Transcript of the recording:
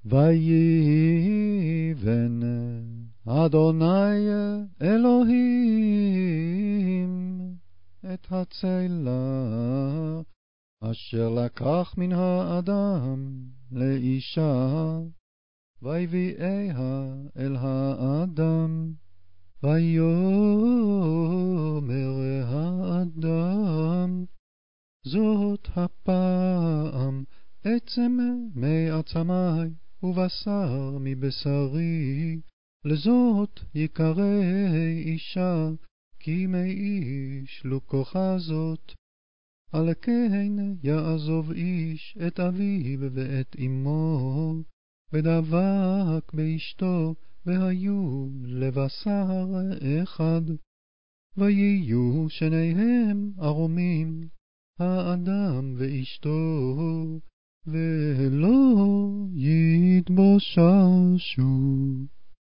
ויבן אדוני אלוהים את הצלה אשר לקח מן האדם לאישה, ויביאה אל האדם. ויאמר האדם, זאת הפעם עצם מעצמי ובשר מבשרי, לזאת יקרא אישה, כי מאיש לוקחה זאת. על כן יעזוב איש את אביו ואת אמו, ודבק באשתו, והיו לבשר אחד. ויהיו שניהם ערומים, האדם ואשתו, ולא יתבוששו.